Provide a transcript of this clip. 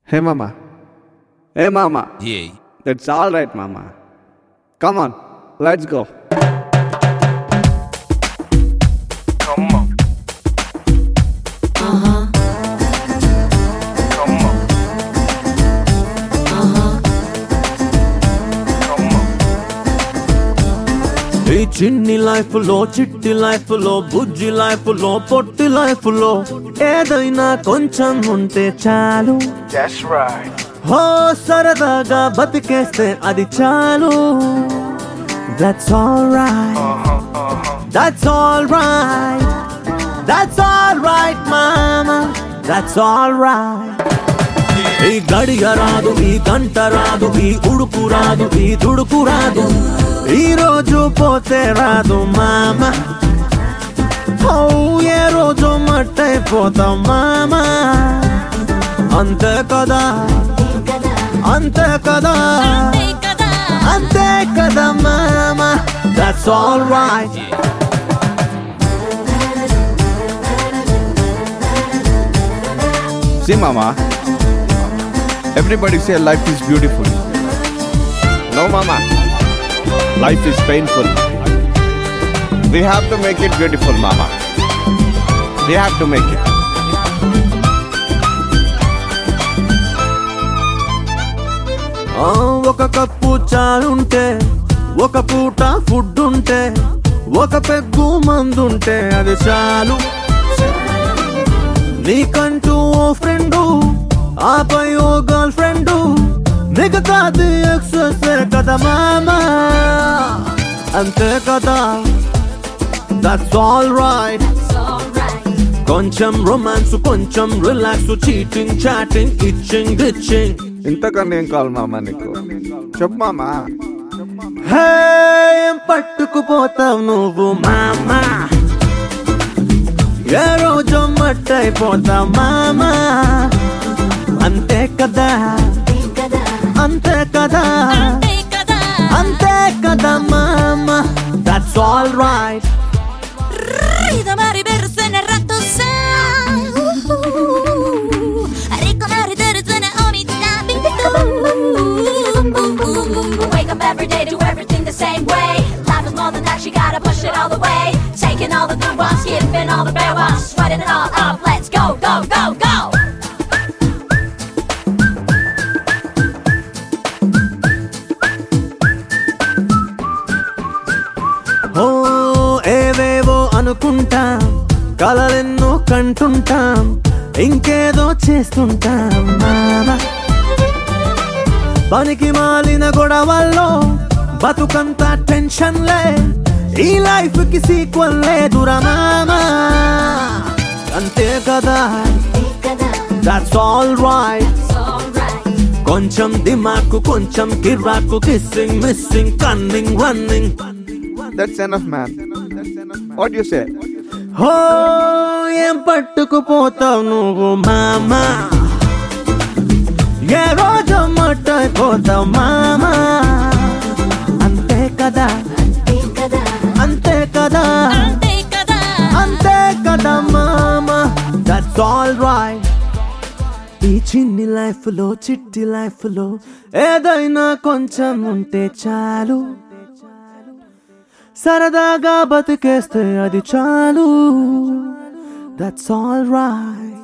Hey mama. Hey mama. Yeah. That's all right, mama. Come on, let's go. Come on. Come on. Come on. ఈ చిన్ని life లో చిట్టి life లో బుజ్జి life లో పొట్టి life లో ఏదైనా కొంచెం ఉంటే చాలు. That's right. హో సరదాగా బతికేస్తే అది చాలు. That's alright. That's alright. That's alright mama. That's alright. ఈ గడియ రాదు, ఈ గంట రాదు, ఈ ఉడుకు రాదు, ఈ దుడుకు రాదు, ఈ రోజు పోతే రాదు మామ. ఏ రోజు మట్టైపోతాం మామ. అంతే కదా, అంతే కదా, అంతే కదా మామ. That's alright. See mama, everybody say life is beautiful. No mama, life is painful. We have to make it beautiful mama. We have to make it. ఒక కప్పు చాలుంటే, ఒక పూట ఫుడ్ ఉంటే, ఒక పెగ్గు మందుంటే అది చాలు. నీకంటూ ఓ ఫ్రెండు, ఆపై ఓ గర్ల్ ఫ్రెండు, మిగతాది ఎక్సెస్ కదా మామా. అంతే కదా, దట్స్ ఆల్ రైట్. కొంచెం రొమాన్స్, కొంచెం relax, cheating chatting, itching ditching. ఇంతకన్నా ఏం కావాలి మామ నీకు? చెప్పు మామా. హే ఏం పట్టుకుపోతావు నువ్వు మామా. ఏ రోజు మట్టైపోతావు మామా. అంతే కదా, అంతే కదా, అంతే కదా మామా. That's all right. Ridamari bersene rattosa. Rikomari dersene omita. Wake up every day, do everything the same way. Life is more than that, you gotta push it all the way. Taking all the good ones, giving all the bad ones, sweating it all up. Let's go, go, go, go. ఓ ఏవేవో అనుకుంటాం, కలలెన్నో కంటుంటాం, ఇంకేదో చేస్తుంటాం మామ. పనికి మాలిన గొడవల్లో బతుకంతా టెన్షన్లే, ఈ లైఫ్ కి సీక్వెల్ లేదురా మామ. అంతే కదా, దట్స్ ఆల్ రైట్. కొంచెం దిమాకు, కొంచెం కిర్రాకు, kissing missing, cunning running. That's enough man. What do you say? హో ఏం పట్టుకుపోతావు నువ్వు మామా. ఏ రోజు మట్టైపోతావు మామా. అంతే కదా, అంతే కదా, అంతే కదా మామా. That's all right. ఈ చిన్ని లైఫ్ లో చిట్టి లైఫ్ లో ఏదైనా కొంచెం ఉంటే చాలు. సరదాగా బతికేస్తే అది చాలు. That's all right.